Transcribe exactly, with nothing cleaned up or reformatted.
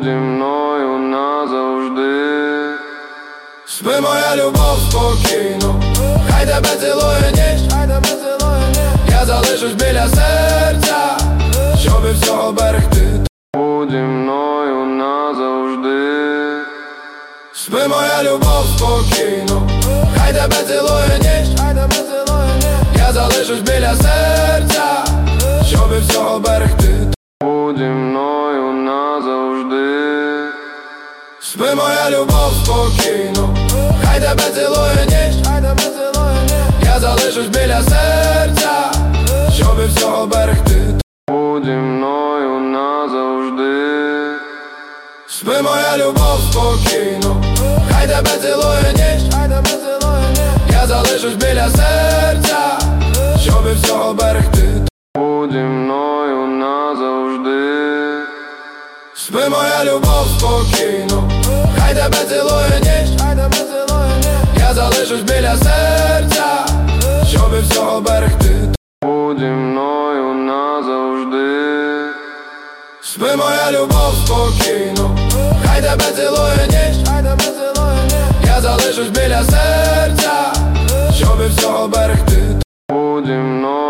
будь зі мною назавжди. Спи, моя любов, спокійно, хай тебе цілує ніч, я залишусь біля серця, щоб від всього берегти. Будь зі мною назавжди. Спи, моя любов, спокійно, хай тебе цілує ніч, я залишусь біля серця, щоб від всього берегти. Будь зі мною назавжди. Спи, моя любов, спокійно, хай тебе цілує ніч, я залишусь біля серця, щоб від всього берегти. Будь зі мною назавжди. Спи, моя любов, спокійно, хай тебе цілує ніч, я залишусь біля серця, щоб від всього берегти. Будь зі мною назавжди. Спи, моя любов, спокійно, хай тебе цілує ніч, я залишусь біля серця, щоб від всього берегти. Будь зі мною назавжди. Спи, моя любов, спокійно, хай тебе цілує ніч, я залишусь біля серця, щоб від всього берегти. Будь зі мною